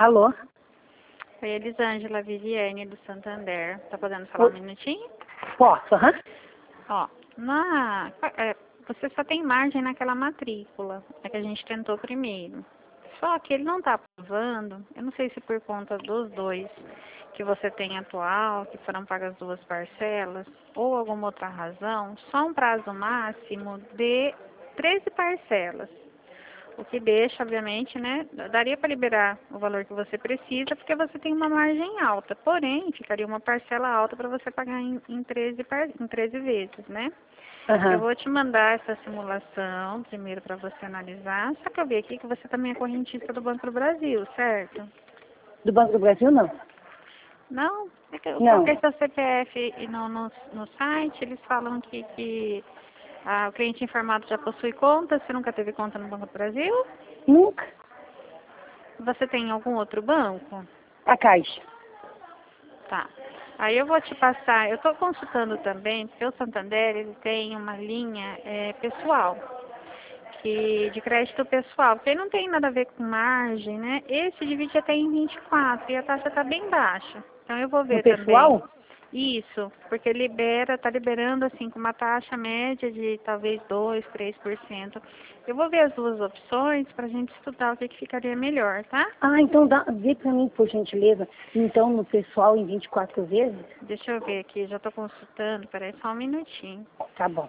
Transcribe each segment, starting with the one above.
Alô? Oi, Elisângela Viviane do Santander. Tá podendo falar um minutinho? Posso, aham. Ó, você só tem margem naquela matrícula, é que a gente tentou primeiro. Só que ele não tá aprovando, eu não sei se por conta dos dois que você tem atual, que foram pagas 2 parcelas, ou alguma outra razão, só um prazo máximo de 13 parcelas. O que deixa, obviamente, né, daria para liberar o valor que você precisa, porque você tem uma margem alta. Porém, ficaria uma parcela alta para você pagar em 13 vezes, né? Eu vou te mandar essa simulação primeiro para você analisar. Só que eu vi aqui que você também é correntista do Banco do Brasil, certo? Do Banco do Brasil, não. Não? É que eu Não. coloquei seu CPF e no site, eles falam que o cliente informado já possui conta. Você nunca teve conta no Banco do Brasil? Nunca. Você tem algum outro banco? A Caixa. Tá. Aí eu vou te passar, eu estou consultando também, porque o Santander ele tem uma linha pessoal, de crédito pessoal, porque não tem nada a ver com margem, né? Esse divide até em 24 e a taxa está bem baixa. Então eu vou No ver também. pessoal? Isso, porque está liberando assim com uma taxa média de talvez 2, 3%. Eu vou ver as duas opções para a gente estudar o que ficaria melhor, tá? Ah, então vê pra mim, por gentileza. Então, no pessoal, em 24 vezes? Deixa eu ver aqui, já estou consultando, peraí só um minutinho. Tá bom.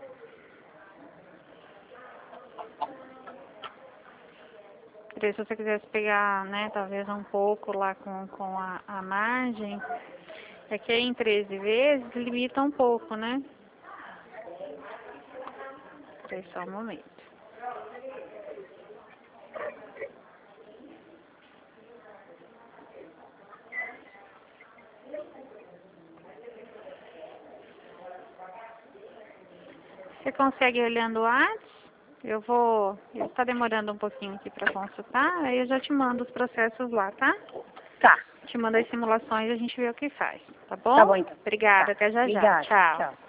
Se você quisesse pegar, né, talvez um pouco lá com a margem, é que em 13 vezes limita um pouco, né? Peraí só um momento. Você consegue olhando antes? Ele está demorando um pouquinho aqui para consultar, aí eu já te mando os processos lá, tá? Tá. Te mando as simulações e a gente vê o que faz, tá bom? Tá bom, então. Obrigada, Tá. até já já. Obrigada. Tchau. Tchau.